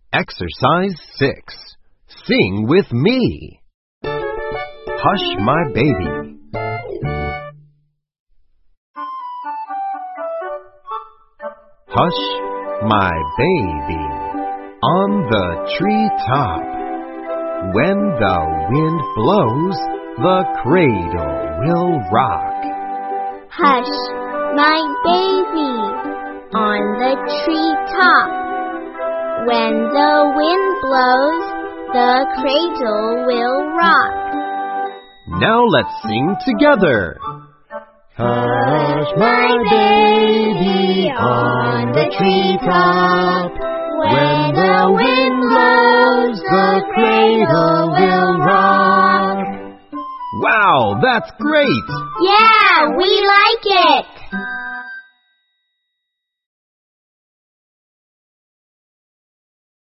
Exercise 6. Sing with me. Hush, my baby. Hush, my baby, on the treetop. When the wind blows, the cradle will rock. Hush, my baby, on the treetop. When the wind blows, the cradle will rock. Now let's sing together. Hush, my baby, on the treetop. When the wind blows, the cradle will rock. Wow, that's great! Yeah, we like it!